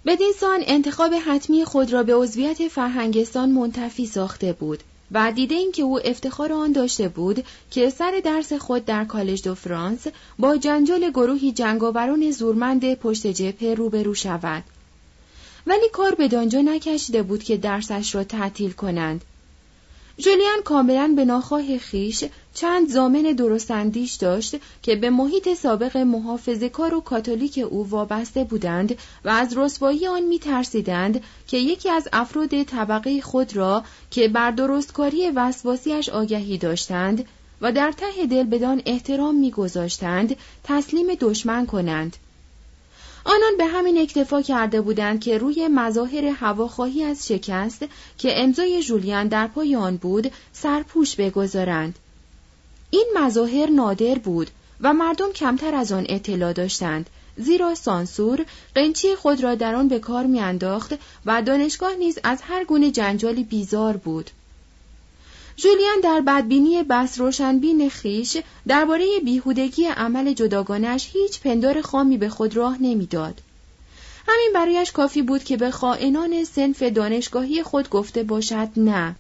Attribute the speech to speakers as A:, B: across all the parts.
A: بدین سان انتخاب حتمی خود را به عضویت فرهنگستان منتفی ساخته بود و دیده این که او افتخار آن داشته بود که سر درس خود در کالج دو فرانس با جنجال گروهی جنگاوران زورمند پشت جبهه روبرو شود. ولی کار به دانجا نکشیده بود که درسش را تعطیل کنند. ژولیان کاملا به ناخواه خیش چند ضامن درست‌اندیش داشت که به محیط سابق محافظه‌کار و کاتولیک او وابسته بودند و از رسوایی آن می‌ترسیدند که یکی از افراد طبقه خود را که بر درستکاری وسواسی‌اش آگهی داشتند و در ته دل بدان احترام می‌گذاشتند تسلیم دشمن کنند. آنان به همین اکتفا کرده بودند که روی مظاهر هواخواهی از شکست که امضای ژولیان در پای آن بود سرپوش بگذارند. این مظاهر نادر بود و مردم کمتر از آن اطلاع داشتند، زیرا سانسور قنچی خود را در آن به کار می‌انداخت و دانشگاه نیز از هر گونه جنجالی بیزار بود. ژولیان در بدبینی بس روشنبین خیش درباره بیهودگی عمل جداگانه‌اش هیچ پندار خامی به خود راه نمی‌داد. همین برایش کافی بود که به خائنان صنف دانشگاهی خود گفته باشد نه.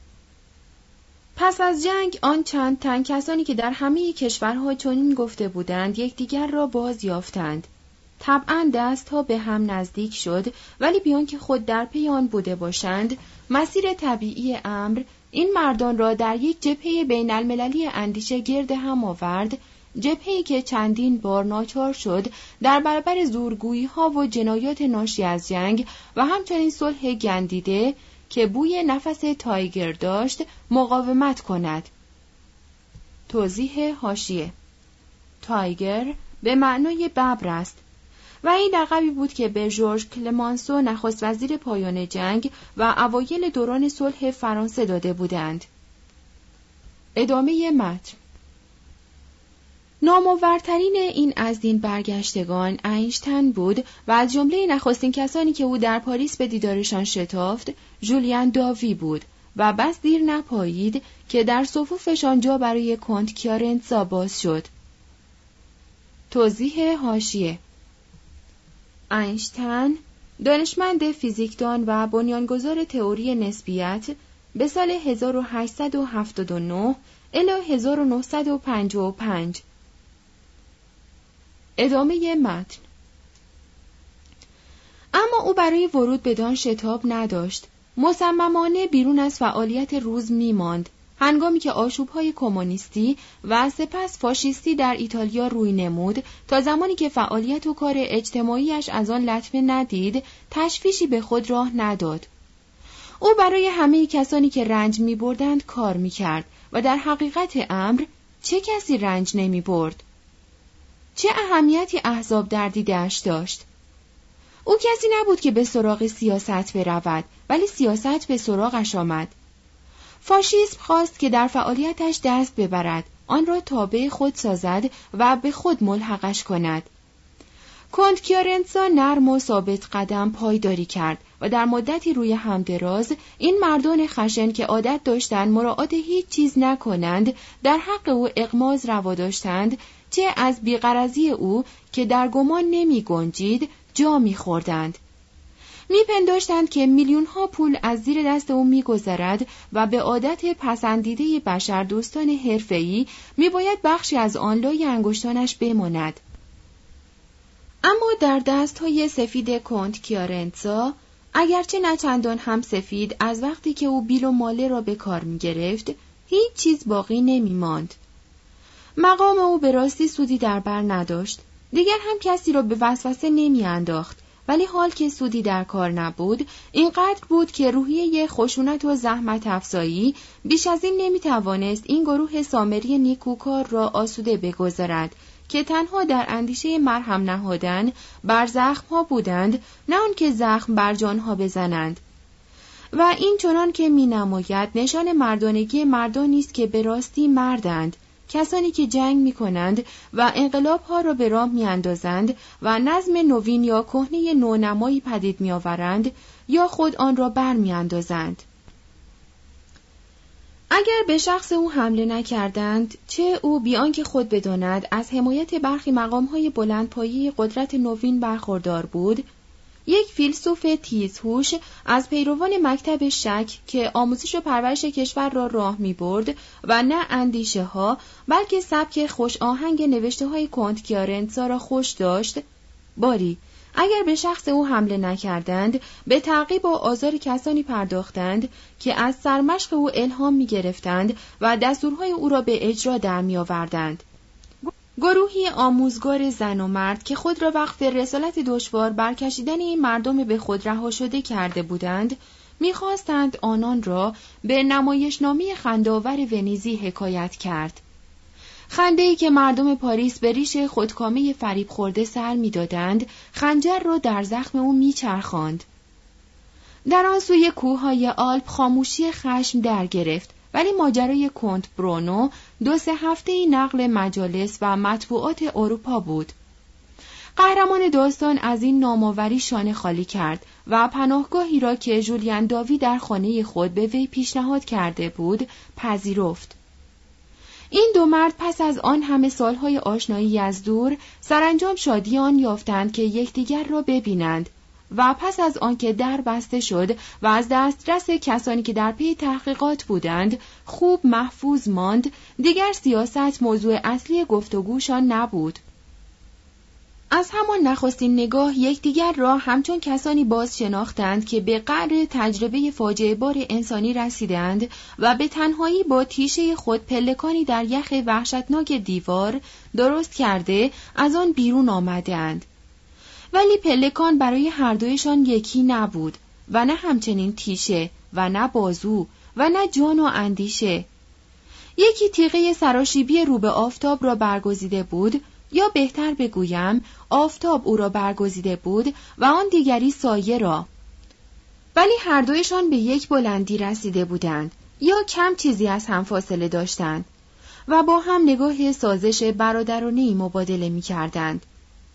A: پس از جنگ آن چند تن کسانی که در همه کشورها چنین گفته بودند یکدیگر را باز یافتند. طبعاً دست‌ها به هم نزدیک شد، ولی بیان که خود در پی آن بوده باشند، مسیر طبیعی امر این مردان را در یک جبهه بین المللی اندیشه گرد هم آورد، جبهه‌ای که چندین بار ناچار شد در برابر زورگویی‌ها و جنایات ناشی از جنگ و همچنین صلح گندیده که بوی نفس تایگر داشت مقاومت کند. توضیح حاشیه: تایگر به معنای ببر است و این لقبی بود که به ژورژ کلمانسو نخست وزیر پایان جنگ و اوایل دوران صلح فرانسه داده بودند. ادامه متن. نامآورترین این از دین برگشتگان اینشتین بود و از جمله نخستین کسانی که او در پاریس به دیدارشان شتافت ژولیان داوی بود و بس دیر نپایید که در صفوفشان جا برای کنت کیارنتزا باز شد. توضیح حاشیه: اینشتین دانشمند فیزیکدان و بنیانگذار تئوری نسبیت به سال 1879 الی 1955. ادامه متن. اما او برای ورود بدان شتاب نداشت. مصممانه بیرون از فعالیت روز می‌ماند، هنگامی که آشوب‌های کمونیستی و سپس فاشیستی در ایتالیا روی نمود تا زمانی که فعالیت و کار اجتماعیش از آن لطمه ندید، تشویشی به خود راه نداد. او برای همه کسانی که رنج می‌بردند کار می‌کرد و در حقیقت امر چه کسی رنج نمی‌برد؟ چه اهمیتی احزاب در دیده‌اش داشت؟ او کسی نبود که به سراغ سیاست برود، ولی سیاست به سراغش آمد. فاشیسم خواست که در فعالیتش دست ببرد، آن را تابع خود سازد و به خود ملحقش کند. کنت کیارنتزا نرم و ثابت قدم پایداری کرد و در مدتی روی هم دراز این مردان خشن که عادت داشتند مراعات هیچ چیز نکنند در حق او اغماض روا داشتند، چه از بیغرضی او که در گمان نمی گنجید جا می خوردند. می پنداشتند که میلیون ها پول از زیر دست او می گذرد و به عادت پسندیده بشر دوستان حرفه‌ای می باید بخشی از آن لای انگشتانش بماند. اما در دست‌های سفید کنت کیارنتزا، اگرچه نه چندان هم سفید از وقتی که او بیل و ماله را به کار می گرفت، هیچ چیز باقی نمی ماند. مقام او به راستی سودی در بر نداشت. دیگر هم کسی را به وسوسه نمی انداخت، ولی حال که سودی در کار نبود، اینقدر بود که روحیه خشونت و زحمت افزایی بیش از این نمی توانست این گروه سامری نیکوکار را آسوده بگذارد که تنها در اندیشه مرهم نهادن بر زخم‌ها بودند، نه آن که زخم بر جانها بزنند. و این چنان که می نماید نشان مردانگی مردانی است که به راستی مردند، کسانی که جنگ می کنند و انقلاب ها را به راه می اندازند و نظم نوین یا کهنه نونمایی پدید می آورند یا خود آن را بر می اندازند. اگر به شخص او حمله نکردند، چه او بیان که خود بداند از حمایت برخی مقام‌های بلندپایه قدرت نوین برخوردار بود، یک فیلسوف تیزهوش از پیروان مکتب شک که آموزش و پرورش کشور را راه می برد و نه اندیشه ها بلکه سبک خوش آهنگ نوشته های کنت کیارنتزا را خوش داشت، باری اگر به شخص او حمله نکردند به تعقیب و آزار کسانی پرداختند که از سرمشق او الهام می گرفتند و دستورهای او را به اجرا در می آوردند. گروهی آموزگار زن و مرد که خود را وقف رسالت دشوار برکشیدن این مردم به خود رها شده کرده بودند، می‌خواستند آنان را به نمایشنامه خنده‌آور ونیزی حکایت کرد. خنده‌ای که مردم پاریس به ریش خودکامه فریب خورده سر می‌دادند، خنجر را در زخم او می‌چرخاند. در آن سوی کوههای آلپ خاموشی خشم در گرفت. ولی ماجرای کنت برونو 2-3 هفته‌ای نقل مجالس و مطبوعات اروپا بود. قهرمان داستان از این نامآوری شانه خالی کرد و پناهگاهی را که ژولین داوی در خانه خود به وی پیشنهاد کرده بود پذیرفت. این دو مرد پس از آن همه سالهای آشنایی از دور سرانجام شادی آن یافتند که یکدیگر را ببینند و پس از آنکه در بسته شد و از دسترس کسانی که در پی تحقیقات بودند خوب محفوظ ماند، دیگر سیاست موضوع اصلی گفتگوشان نبود. از همان نخستین نگاه یکدیگر را همچون کسانی باز شناختند که به قعر تجربه فاجعه بار انسانی رسیدند و به تنهایی با تیشه خود پلکانی در یخ وحشتناک دیوار درست کرده از آن بیرون آمدند. ولی پلکان برای هر دویشان یکی نبود و نه همچنین تیشه و نه بازو و نه جان و اندیشه. یکی تیغه سراشیبی رو به آفتاب را برگزیده بود، یا بهتر بگویم آفتاب او را برگزیده بود و آن دیگری سایه را. ولی هر دویشان به یک بلندی رسیده بودند یا کم چیزی از هم فاصله داشتند و با هم نگاه سازش برادرانه‌ای مبادله می‌کردند.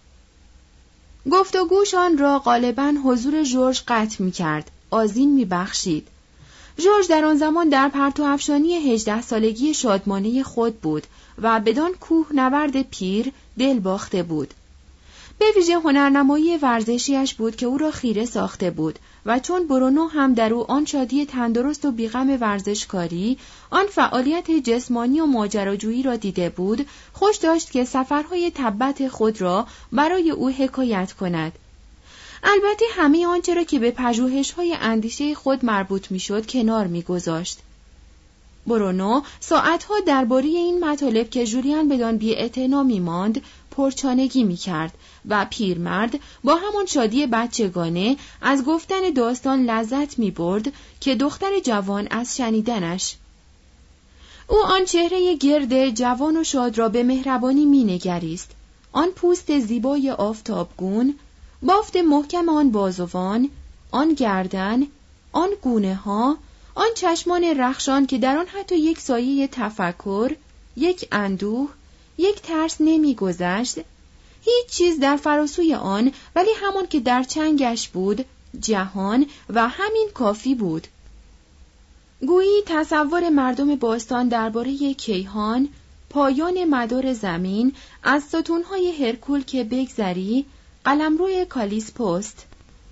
A: گفتگوشان را غالباً حضور ژورژ قطع می‌کرد، آذین می‌بخشید. ژورژ در آن زمان در پرتو افشانی 18 سالگی شادمانه خود بود و بدان کوه نورد پیر دل باخته بود. به ویژه هنرنمایی ورزشیش بود که او را خیره ساخته بود و چون برونو هم در او آن شادی تندرست و بیغم ورزشکاری، آن فعالیت جسمانی و ماجراجویی را دیده بود، خوش داشت که سفرهای تبت خود را برای او حکایت کند. البته همه آنچه را که به پژوهش‌های اندیشه خود مربوط می‌شد کنار می‌گذاشت. برونو ساعتها درباره این مطالب که ژولین بدان بی‌اعتنا می‌ماند پرچانگی می‌کرد و پیرمرد با همان شادی بچگانه از گفتن داستان لذت می‌برد که دختر جوان از شنیدنش. او آن چهره گرد جوان و شاد را به مهربانی می‌نگریست. آن پوست زیبای آفتابگون، بافت محکم آن بازوان، آن گردن، آن گونه‌ها، آن چشمان رخشان که در آن حتی یک سایه تفکر، یک اندوه، یک ترس نمی‌گذشت. هیچ چیز در فراسوی آن، ولی همان که در چنگش بود، جهان و همین کافی بود. گویی تصور مردم باستان درباره کیهان، پایان مدار زمین، از ستونهای هرکول که بگذری، قلمرو کالیسپوست،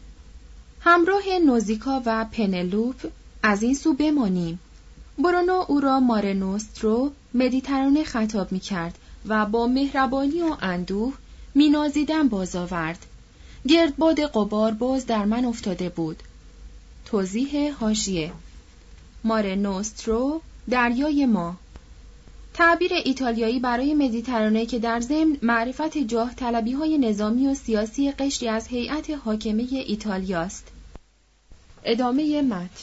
A: همراه نوزیکا و پنلوپ از این سو بمانیم. برونو او را ماره نوسترو مدیترانه خطاب می کرد و با مهربانی و اندوه می نازیدن باز آورد. گردباد غبار باز در من افتاده بود. توضیح حاشیه: ماره نوسترو دریای ما، تعبیر ایتالیایی برای مدیترانه که در ضمن معرفت جاه طلبی‌های نظامی و سیاسی قشری از هیئت حاکمه ایتالیاست. ادامه متن.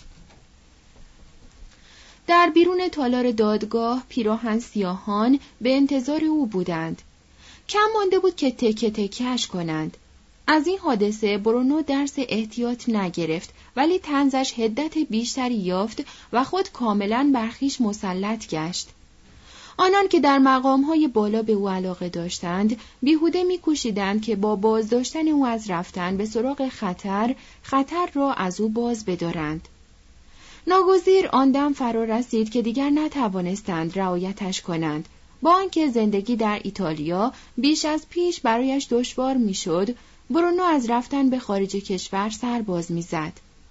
A: در بیرون تالار دادگاه پیراهن سیاهان به انتظار او بودند. کم مانده بود که تکه تکه‌اش کنند. از این حادثه برونو درس احتیاط نگرفت، ولی طنزش حدت بیشتری یافت و خود کاملاً بر خویش مسلط گشت. آنان که در مقام‌های بالا به او علاقه داشتند، بیهوده می‌کوشیدند که با بازداشتن او از رفتن به سراغ خطر را از او باز بدارند. ناگزیر آن دم فرا رسید که دیگر نتوانستند رعایتش کنند، با آنکه زندگی در ایتالیا بیش از پیش برایش دشوار میشد برونو از رفتن به خارج کشور سر باز می‌زد.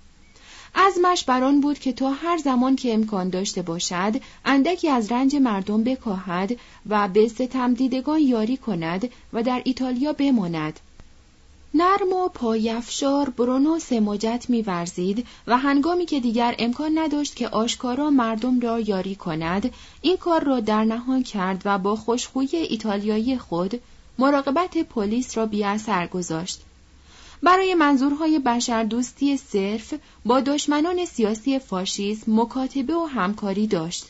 A: عزمش بر آن بود که تا هر زمان که امکان داشته باشد اندکی از رنج مردم بکاهد و به ستمدیدگان یاری کند و در ایتالیا بماند. نرم و پایفشار برونو سماجت می‌ورزید و هنگامی که دیگر امکان نداشت که آشکارا مردم را یاری کند، این کار را در نهان کرد و با خوشخویی ایتالیایی خود مراقبت پلیس را بی‌اثر گذاشت. برای منظورهای بشردوستی صرف با دشمنان سیاسی فاشیسم مکاتبه و همکاری داشت.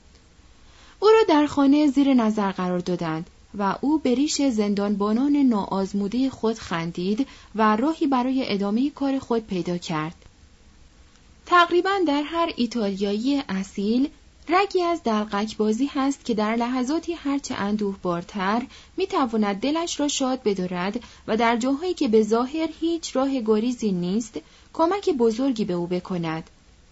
A: او را در خانه زیر نظر قرار دادند و او به ریش زندانبانان ناآزموده خود خندید و راهی برای ادامه کار خود پیدا کرد. تقریباً در هر ایتالیایی اصیل رگی از دلقک بازی هست که در لحظاتی هرچه اندوهبارتر میتواند دلش را شاد بدارد و در جاهایی که به ظاهر هیچ راه گریزی نیست کمک بزرگی به او بکند.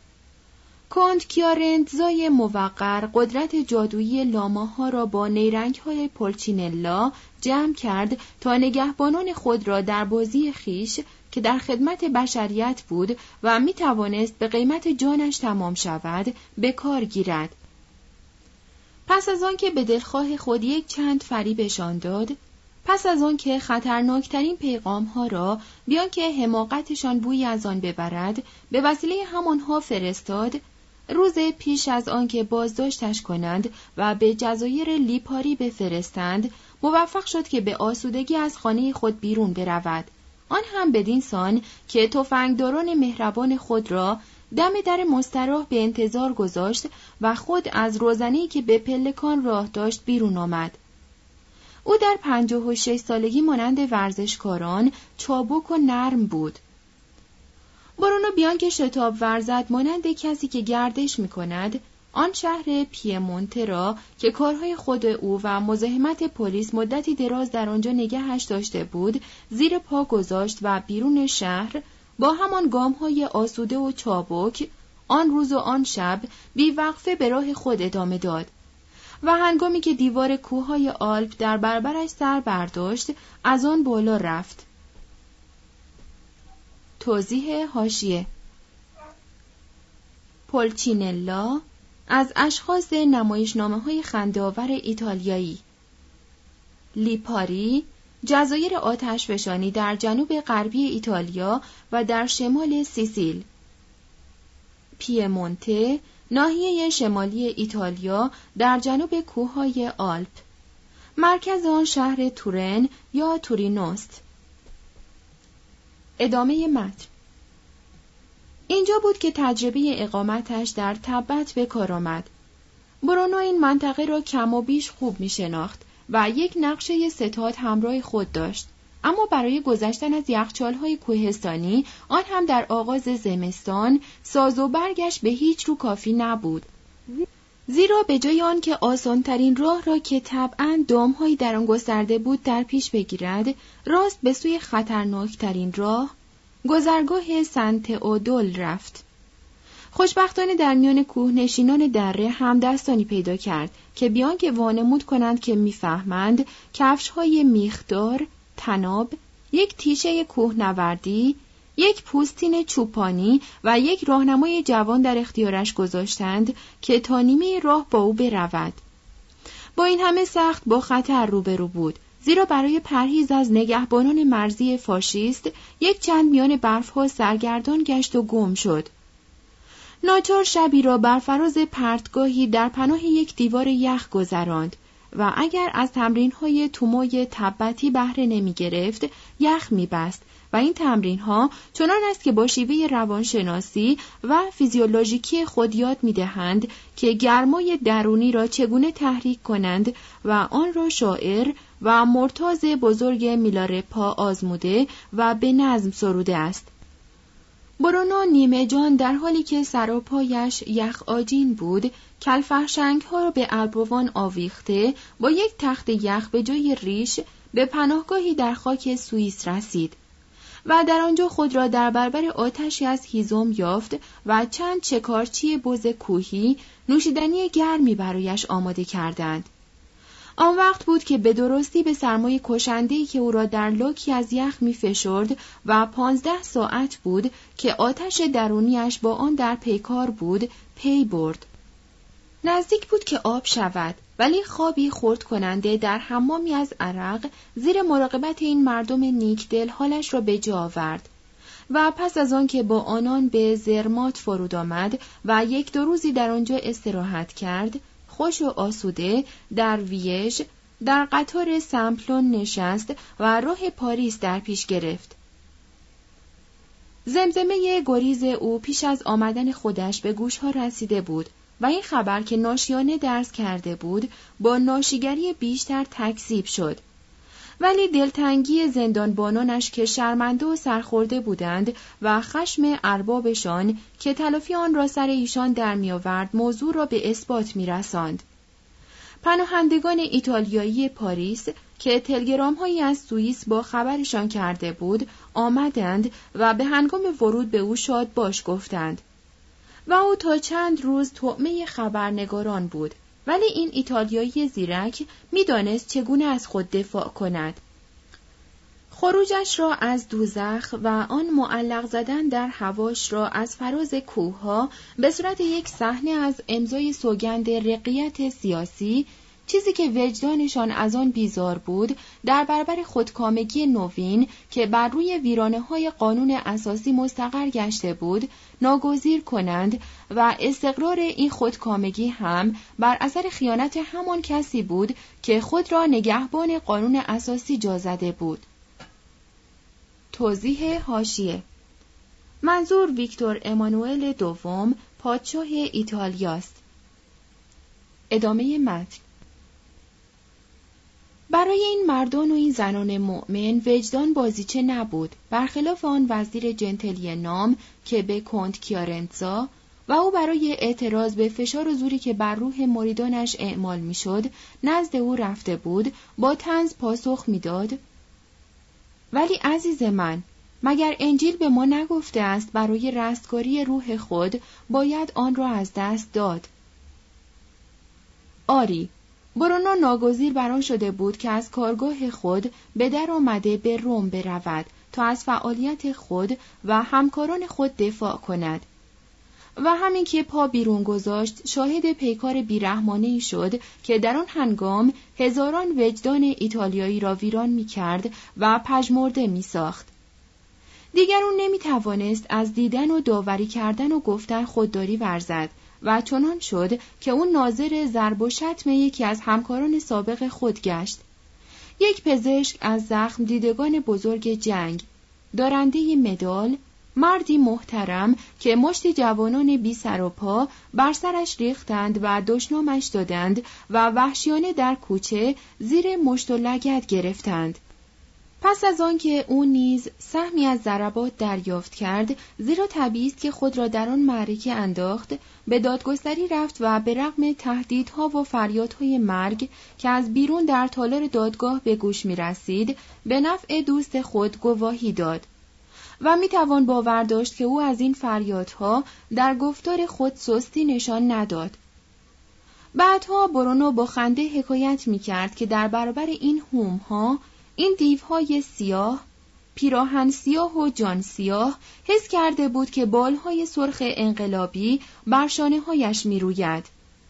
A: کنت کیارنتزای موقر قدرت جادویی لاماها را با نیرنگ‌های پولچینلا جمع کرد تا نگهبانان خود را در بازی خیش که در خدمت بشریت بود و می توانست به قیمت جانش تمام شود به کار گیرد. پس از آن که به دلخواه خود یک چند فریبشان داد، پس از آن که خطرناکترین پیغام‌ها را بیان که حماقتشان بویی از آن ببرد به وسیله همانها فرستاد، روز پیش از آن که بازداشتش کنند و به جزایر لیپاری بفرستند، موفق شد که به آسودگی از خانه خود بیرون برود. آن هم بدین سان که تفنگداران مهربان خود را دم در مستراح به انتظار گذاشت و خود از روزنه‌ای که به پلکان راه داشت بیرون آمد. او در 56 سالگی مانند ورزشکاران چابک و نرم بود. برونو بیان که شتاب ورزد مانند کسی که گردش می کند، آن شهر پیمونته را که کارهای خود او و مزاحمت پلیس مدتی دراز در آنجا نگهش داشته بود، زیر پا گذاشت و بیرون شهر با همان گام‌های آسوده و چابک آن روز و آن شب بی‌وقفه به راه خود ادامه داد و هنگامی که دیوار کوههای آلپ در برابرش سر برداشت، از آن بالا رفت. توضیح حاشیه: پولچینلا از اشخاص نمایشنامه‌های خنده‌آور ایتالیایی. لیپاری، جزایر آتشفشانی در جنوب غربی ایتالیا و در شمال سیسیل. پیمونته، ناحیه شمالی ایتالیا در جنوب کوههای آلپ. مرکز آن شهر تورن یا تورینوست. ادامه متن. اینجا بود که تجربه اقامتش در تبت به کار آمد. برونو این منطقه را کم و بیش خوب می شناخت و یک نقشه ستاد همراه خود داشت، اما برای گذشتن از یخچال‌های کوهستانی، آن هم در آغاز زمستان، ساز و برگش به هیچ رو کافی نبود. زیرا به جای آن که آسان‌ترین راه را که طبعاً دام‌هایی در آن گسترده بود در پیش بگیرد، راست به سوی خطرناکترین راه، گذرگاه سنت اودول رفت. خوشبختانه در میان کوهنشینان دره همدستانی پیدا کرد که بیان که وانمود کنند که میفهمند، کفش‌های میخدار، تناب، یک تیشه کوهنوردی، یک پوستین چوپانی و یک راهنمای جوان در اختیارش گذاشتند که تا نیمه راه با او برود. با این همه سخت با خطر روبرو بود، زیرا برای پرهیز از نگهبانان مرزی فاشیست یک چند میان برف‌ها سرگردان گشت و گم شد. ناچار شبی را بر فراز پرتگاهی در پناه یک دیوار یخ گذراند و اگر از تمرین‌های توموی تبتی بهره نمی‌گرفت، یخ می‌بست و این تمرین‌ها چنان است که با شیوه روانشناسی و فیزیولوژیکی خود یاد می‌دهند که گرمای درونی را چگونه تحریک کنند و آن را شاعر و مرتاض بزرگ میلارپا آزموده و به نظم سروده است. برونو نیمه جان در حالی که سر و پایش یخ آجین بود، کلفخشنگ‌ها را به البوان آویخته با یک تخت یخ به جای ریش به پناهگاهی در خاک سوئیس رسید و در آنجا خود را در برابر آتشی از هیزم یافت و چند شکارچی بز کوهی نوشیدنی گرمی برایش آماده کردند. آن وقت بود که به درستی به سرمای کشنده‌ای که او را در لاکی از یخ می‌فشرد و 15 ساعت بود که آتش درونیش با آن در پیکار بود پی برد. نزدیک بود که آب شود، ولی خوابی خرد کننده در حمامی از عرق زیر مراقبت این مردم نیکدل حالش را به جا آورد و پس از آن که با آنان به زرمات فرود آمد و 1-2 روزی در آنجا استراحت کرد، خوش و آسوده در ویژ در قطار سمپلون نشست و راه پاریس در پیش گرفت. زمزمه گریز او پیش از آمدن خودش به گوشها رسیده بود و این خبر که ناشیانه درز کرده بود با ناشیگری بیشتر تکذیب شد. ولی دلتنگی زندانبانانش که شرمنده و سرخورده بودند و خشم اربابشان که تلافی آن را سر ایشان در می‌آورد موضوع را به اثبات می‌رساند. پناهندگان ایتالیایی پاریس که تلگرام‌هایی از سوئیس با خبرشان کرده بود آمدند و به هنگام ورود به او شاد باش گفتند و او تا چند روز طعمه خبرنگاران بود. ولی این ایتالیایی زیرک می‌دانست چگونه از خود دفاع کند. خروجش را از دوزخ و آن معلق زدن در هواش را از فراز کوه‌ها به صورت یک صحنه از امضای سوگند رقیت سیاسی، چیزی که وجدانشان از آن بیزار بود، در برابر خودکامگی نوین که بر روی ویرانه‌های قانون اساسی مستقر گشته بود، ناگزیر کنند و استقرار این خودکامگی هم بر اثر خیانت همان کسی بود که خود را نگهبان قانون اساسی جا زده بود. توضیح حاشیه: منظور ویکتور امانوئل دوم پادشاه ایتالیاست. ادامه متن. برای این مردان و این زنان مؤمن وجدان بازیچه نبود، برخلاف آن وزیر جنتلی نام که به کنت کیارنزا و او برای اعتراض به فشار و زوری که بر روح مریدانش اعمال میشد نزد او رفته بود، با طنز پاسخ میداد: ولی عزیز من، مگر انجیل به ما نگفته است برای رستگاری روح خود باید آن را از دست داد؟ آری، برونو ناگزیر بر آن شده بود که از کارگاه خود به در آمده به روم برود تا از فعالیت خود و همکاران خود دفاع کند و همین که پا بیرون گذاشت شاهد پیکار بیرحمانه‌ای شد که در آن هنگام هزاران وجدان ایتالیایی را ویران می‌کرد و پژمرده می‌ساخت. دیگر او نمی‌توانست از دیدن و داوری کردن و گفتن خودداری ورزد و چنان شد که او ناظر ضرب و شتم یکی از همکاران سابق خود گشت. یک پزشک از زخم دیدگان بزرگ جنگ، دارنده مدال، مردی محترم که مشتی جوانان بی سر و پا بر سرش ریختند و دشنامش دادند و وحشیانه در کوچه زیر مشت و لگد گرفتند. پس از آن که او نیز سهمی از ضربات دریافت کرد، زیرا طبیعی است که خود را در آن معرکه انداخت، به دادگستری رفت و به رغم تهدیدها و فریادهای مرگ که از بیرون در تالار دادگاه به گوش می رسید، به نفع دوست خود گواهی داد و می توان باور داشت که او از این فریادها در گفتار خود سستی نشان نداد. بعدها برونو با خنده حکایت می کرد که در برابر این هوم‌ها، این دیوهای سیاه، پیراهن سیاه و جان سیاه، حس کرده بود که بالهای سرخ انقلابی بر شانه‌هایش می‌روید.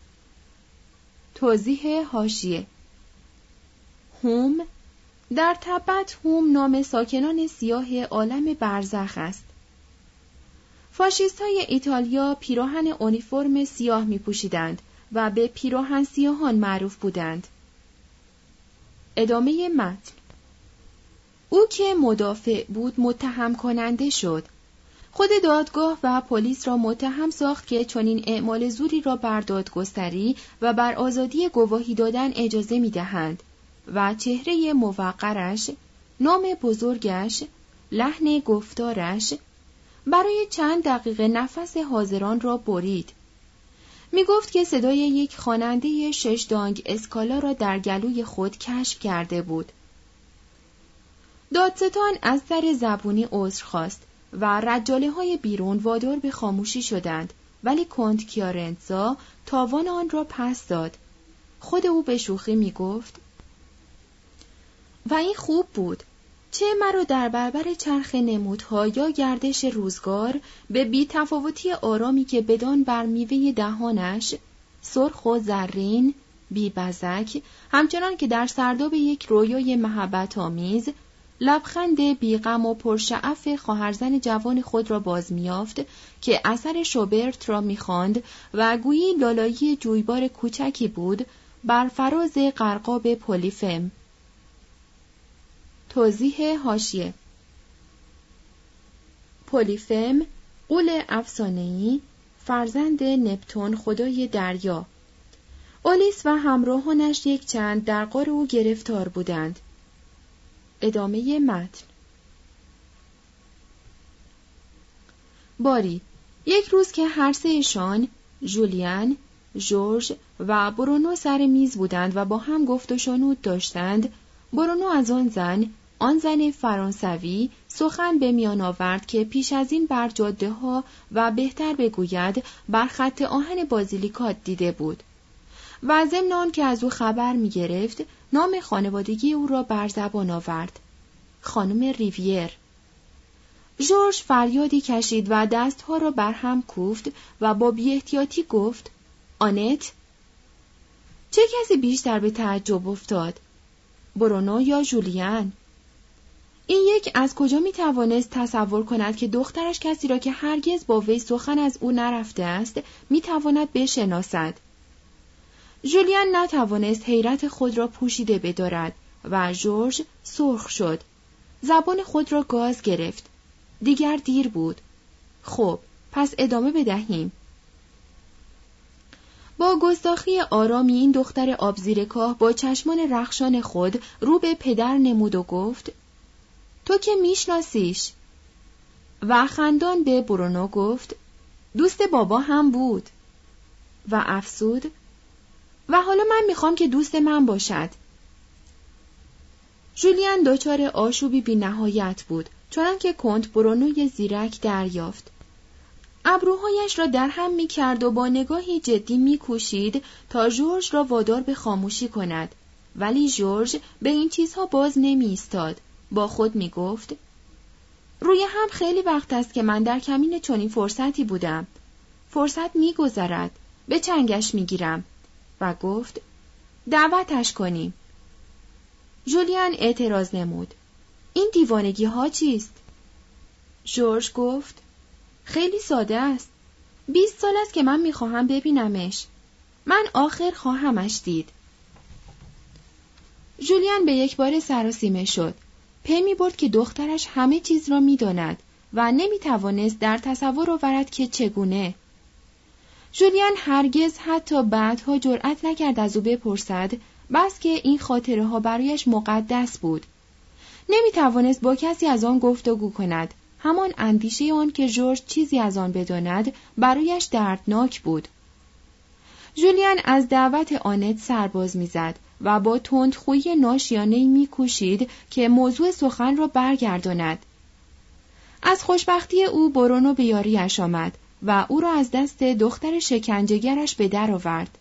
A: توضیح حاشیه: هوم در تبت هوم نام ساکنان سیاه عالم برزخ است. فاشیست‌های ایتالیا پیراهن اونیفرم سیاه می‌پوشیدند و به پیراهن سیاهان معروف بودند. ادامه متن. او که مدافع بود متهم کننده شد. خود دادگاه و پلیس را متهم ساخت که چنین اعمال زوری را بر دادگستری و بر آزادی گواهی دادن اجازه می‌دهند و چهره موقرش، نام بزرگش، لحن گفتارش برای چند دقیقه نفس حاضران را برید. می‌گفت که صدای یک خواننده 6 دانگ اسکالا را در گلوی خود کشف کرده بود. دادستان از سر زبونی عذر خواست و رجاله‌های بیرون وادار به خاموشی شدند، ولی کنت کیارنزا تاوان آن را پس داد. خود او به شوخی می گفت و این خوب بود، چه مرا در برابر چرخ نمودها یا گردش روزگار به بی تفاوتی آرامی که بدان بر میوه دهانش سرخ و زرین بی بزک، همچنان که در سرداب یک رویای محبت آمیز لبخند بی غم و پرشعف خواهرزن جوان خود را باز می‌یافت که اثر شوبرت را می‌خواند و گویی لالایی جویبار کوچکی بود بر فراز غرقاب پولیفم. توضیح حاشیه: پولیفم، غول افسانه‌ای، فرزند نپتون خدای دریا. اولیس و همراهانش یک چند در غار او گرفتار بودند. ادامه متن. باری یک روز که هر سه‌شان، ژولیان، ژورژ و برونو سر میز بودند و با هم گفت و شنود داشتند، برونو از آن زن فرانسوی سخن به میان آورد که پیش از این بر جاده ها و بهتر بگوید بر خط آهن بازیلیکات دیده بود و ضمن آن که از او خبر می گرفت نام خانوادگی او را بر زبان آورد: خانم ریویر. ژورژ فریادی کشید و دستها را بر هم کوفت و با بی‌احتیاطی گفت: آنت؟ چه کسی بیشتر به تعجب افتاد؟ برونو یا ژولیان؟ این یک از کجا می توانست تصور کند که دخترش کسی را که هرگز با وی سخن از او نرفته است می تواند بشناسد؟ ژولیان نتوانست حیرت خود را پوشیده بدارد و ژورژ سرخ شد. زبان خود را گاز گرفت. دیگر دیر بود. خب، پس ادامه بدهیم. با گستاخی آرامی این دختر آبزیرکاه با چشمان رخشان خود رو به پدر نمود و گفت: تو که میشناسیش. و خندان به برونو گفت: دوست بابا هم بود. و افسود: و حالا من میخوام که دوست من باشد. ژولیان دچار آشوبی بی نهایت بود، چنان که کنت برونوی زیرک دریافت. ابروهایش را در هم می کرد و با نگاهی جدی می کوشید تا ژورژ را وادار به خاموشی کند، ولی ژورژ به این چیزها باز نمی ایستاد. با خود می گفت: روی هم خیلی وقت است که من در کمین چنین فرصتی بودم. فرصت می گذرد. به چنگش می گیرم. و گفت: دعوتش کنیم. ژولیان اعتراض نمود: این دیوانگی ها چیست؟ ژورژ گفت: خیلی ساده است. 20 سال است که من میخواهم ببینمش. من آخر خواهمش دید. ژولیان به یک بار سراسیمه شد. پی می‌برد که دخترش همه چیز را می‌داند و نمی‌توانست در تصور آورد که چگونه. ژولیان هرگز حتی بعدها جرأت نکرد از او بپرسد، بس که این خاطره ها برایش مقدس بود. نمی‌توانست با کسی از آن گفتگو کند. همان اندیشه آن که ژورژ چیزی از آن بداند برایش دردناک بود. ژولیان از دعوت آنت سرباز می‌زد و با تندخویی ناشیانه‌ای می‌کوشید که موضوع سخن را برگرداند. از خوشبختی او برونو به یاریش آمد و او را از دست دختر شکنجه‌گرش به در آورد.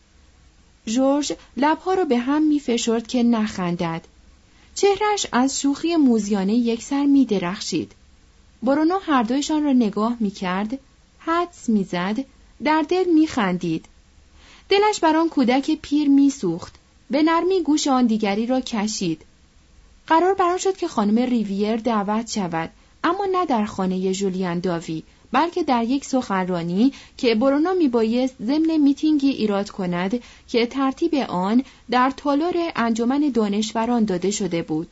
A: ژورژ لب‌ها را به هم می‌فشرد که نخندد. چهره‌اش از شوخی موذیانه یکسر می‌درخشید. برونو هر دویشان را نگاه می‌کرد، حدس می‌زد، در دل می‌خندید. دلش بر آن کودک پیر می‌سوخت. به نرمی گوش آن دیگری را کشید. قرار بر آن شد که خانم ریویر دعوت شود، اما نه در خانه ژولیان داوی، بلکه در یک سخنرانی که برونو میبایست ضمن میتینگی ایراد کند که ترتیب آن در تالار انجمن دانشوران داده شده بود.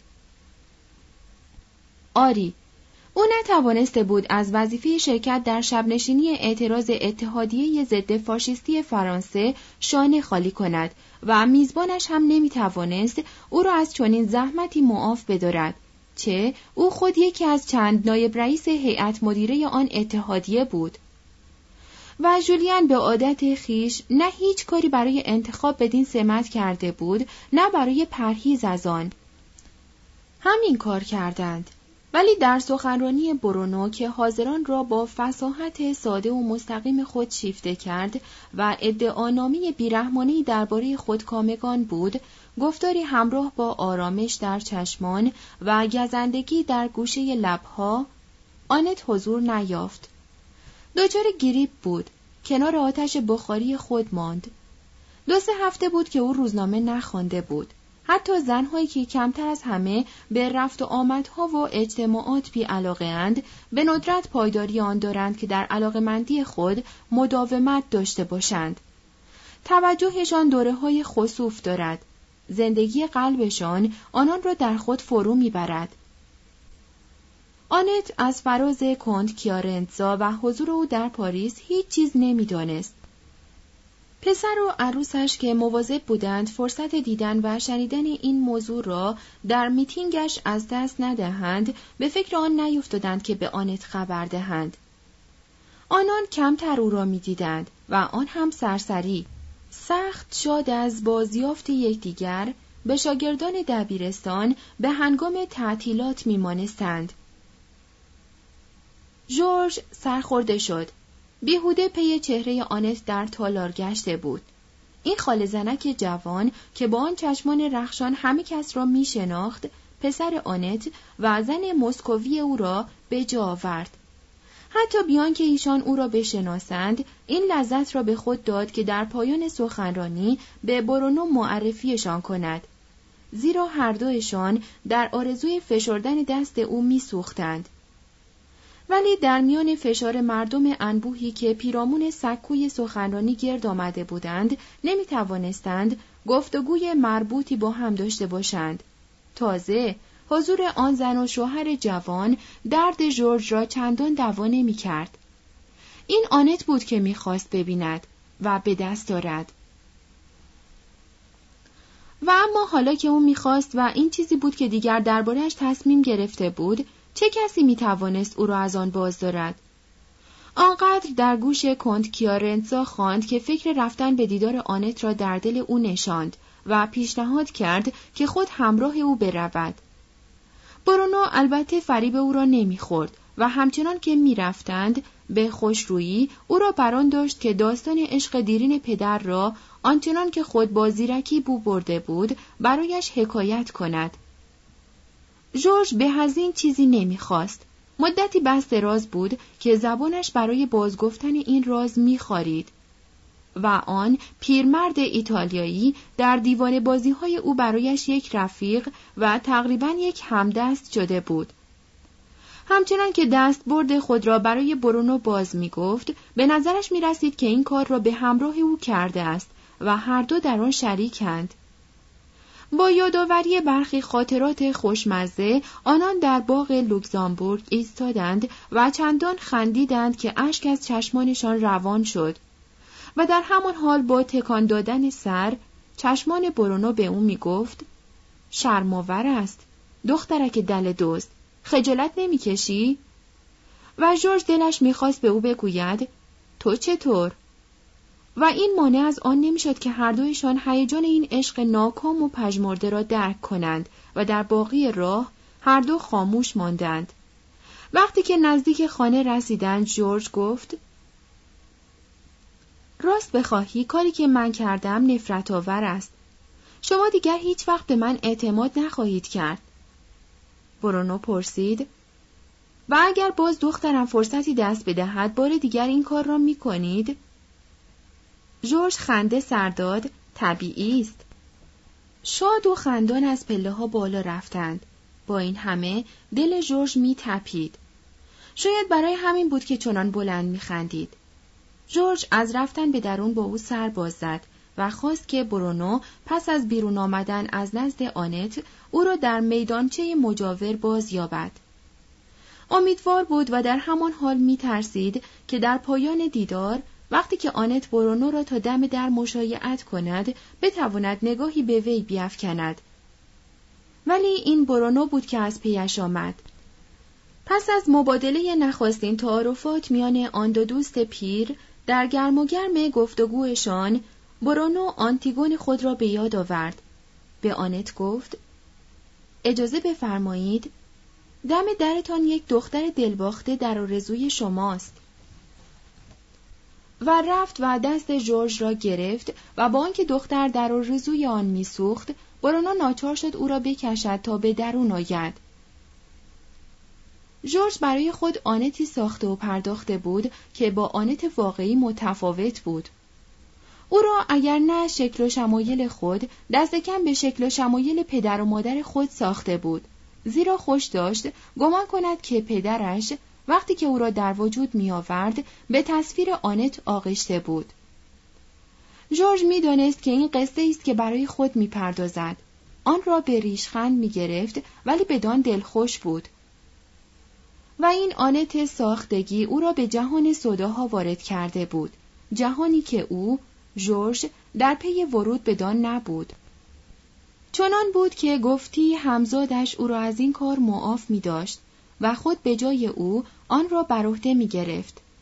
A: آری، او نتوانسته بود از وظیفه شرکت در شبنشینی اعتراض اتحادیه ضد فاشیستی فرانسه شانه خالی کند و میزبانش هم نمیتوانست او را از چنین زحمتی معاف بدارد، چه او خود یکی از چند نایب رئیس هیئت مدیره آن اتحادیه بود. و ژولیان به عادت خیش نه هیچ کاری برای انتخاب بدین سمت کرده بود، نه برای پرهیز از آن. همین کار کردند. ولی در سخنرانی برونو که حاضران را با فصاحت ساده و مستقیم خود شیفته کرد و ادعانامه بیرحمانه‌ای درباره خودکامگان بود، گفتاری همراه با آرامش در چشمان و گزندگی در گوشه لبها، آنت حضور نیافت. دچار گریپ بود، کنار آتش بخاری خود ماند. 2-3 هفته بود که او روزنامه نخوانده بود. حتی زنهایی که کمتر از همه به رفت و آمدها و اجتماعات بی علاقه اند، به ندرت پایداری آن دارند که در علاقمندی خود مداومت داشته باشند. توجهشان دوره‌های خسوف دارد. زندگی قلبشان آنان را در خود فرو میبرد. آنت از فراز کنت کیارنتزا و حضور او در پاریس هیچ چیز نمیدانست. پسر و عروسش که مواظب بودند فرصت دیدن و شنیدن این موضوع را در میتینگش از دست ندهند، به فکر آن نیفتادند که به آنت خبر دهند. آنان کمتر او را میدیدند و آن هم سرسری. سخت شاد از بازیافت یکدیگر، به شاگردان دبیرستان به هنگام تعطیلات میمانستند. ژورژ سرخورده شد. بیهوده پی چهره آنت در تالار گشته بود. این خاله زنک جوان که با آن چشمان رخشان همه کس را می شناخت، پسر آنت و زن مسکوی او را به جا آورد. حتی بیان که ایشان او را بشناسند، این لذت را به خود داد که در پایان سخنرانی به برونو معرفیشان کند. زیرا هر دوشان در آرزوی فشردن دست او می سوختند. ولی در میان فشار مردم انبوهی که پیرامون سکوی سخنرانی گرد آمده بودند، نمی توانستند گفتگوی مربوطی با هم داشته باشند. تازه حضور آن زن و شوهر جوان درد ژورژ را چندان دوا نمی کرد. این آنت بود که می خواست ببیند و به دست آورد. و اما حالا که او می خواست و این چیزی بود که دیگر درباره‌اش تصمیم گرفته بود، چه کسی می توانست او را از آن باز دارد؟ آنقدر در گوش کنت کیارنتزا خواند که فکر رفتن به دیدار آنت را در دل او نشاند و پیشنهاد کرد که خود همراه او برود. برونو البته فریب او را نمیخورد و همچنان که میرفتند به خوشرویی او را بران داشت که داستان عشق دیرین پدر را آنچنان که خود با زیرکی بو برده بود برایش حکایت کند. ژورژ به از این چیزی نمیخواست. مدتی بس دراز بود که زبانش برای بازگفتن این راز میخارید و آن پیرمرد ایتالیایی در دیوانه بازی‌های او برایش یک رفیق و تقریباً یک همدست شده بود. همچنان که دستبرد خود را برای برونو باز می‌گفت، به نظرش می‌رسید که این کار را به همراه او کرده است و هر دو در آن شریکند. با یادآوری برخی خاطرات خوشمزه، آنان در باغ لوکزامبورگ ایستادند و چندان خندیدند که اشک از چشمانشان روان شد. و در همان حال با تکان دادن سر، چشمان برونو به او می گفت: شرم‌آور است، دخترک دل دزد، خجالت نمی کشی؟ و ژورژ دلش می خواست به او بگوید: تو چطور؟ و این مانع از آن نمی شد که هر دویشان هیجان این عشق ناکام و پژمرده را درک کنند و در باقی راه هر دو خاموش ماندند. وقتی که نزدیک خانه رسیدند، ژورژ گفت: راست بخواهی کاری که من کردم نفرت آور است. شما دیگر هیچ وقت به من اعتماد نخواهید کرد. برونو پرسید: و اگر باز دخترم فرصتی دست بدهد بار دیگر این کار را می کنید؟ ژورژ خنده سر داد: طبیعی است. شاد و خندان از پله‌ها بالا رفتند. با این همه دل ژورژ می تپید. شاید برای همین بود که چنان بلند می خندید. ژورژ از رفتن به درون با او سر باز زد و خواست که برونو پس از بیرون آمدن از نزد آنت او را در میدانچه مجاور باز یابد. امیدوار بود و در همان حال می ترسید که در پایان دیدار، وقتی که آنت برونو را تا دم در مشایعت کند، بتواند نگاهی به وی بیفکند. ولی این برونو بود که از پیش آمد. پس از مبادله نخستین تعارفات میان آن دو دوست پیر، در گرم و گرم گفتگوشان، برونو آنتیگون خود را به یاد آورد. به آنت گفت: اجازه بفرمایید. دم درتان یک دختر دلباخته در آرزوی شماست. و رفت و دست ژورژ را گرفت و با آنکه دختر در آرزوی آن میسوخت، برونو ناچار شد او را بکشد تا به درون آید. ژورژ برای خود آنتی ساخته و پرداخته بود که با آنت واقعی متفاوت بود. او را اگر نه شکل و شمایل خود، دست کم به شکل و شمایل پدر و مادر خود ساخته بود، زیرا خوش داشت گمان کند که پدرش وقتی که او را در وجود می آورد به تصویر آنت آغشته بود. ژورژ می دانست که این قصه است که برای خود می پردازد. آن را به ریشخند می گرفت ولی بدان دلخوش بود. و این آنت ساختگی او را به جهان سوداها وارد کرده بود، جهانی که او، ژورژ، در پی ورود بدان نبود. چنان بود که گفتی همزادش او را از این کار معاف می داشت و خود به جای او آن را بر عهده می گرفت.